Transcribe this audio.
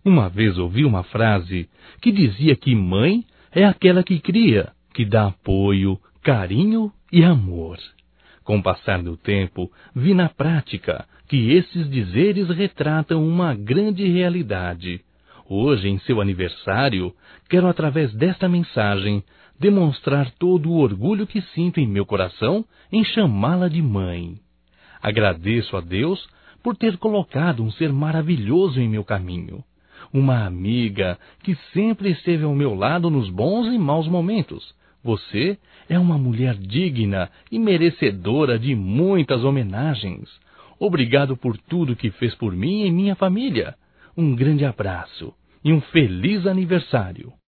Uma vez ouvi uma frase que dizia que mãe é aquela que cria, que dá apoio, carinho e amor. Com o passar do tempo, vi na prática que esses dizeres retratam uma grande realidade. Hoje, em seu aniversário, quero, através desta mensagem, demonstrar todo o orgulho que sinto em meu coração em chamá-la de mãe. Agradeço a Deus por ter colocado um ser maravilhoso em meu caminho. Uma amiga que sempre esteve ao meu lado nos bons e maus momentos. Você é uma mulher digna e merecedora de muitas homenagens. Obrigado por tudo que fez por mim e minha família. Um grande abraço e um feliz aniversário.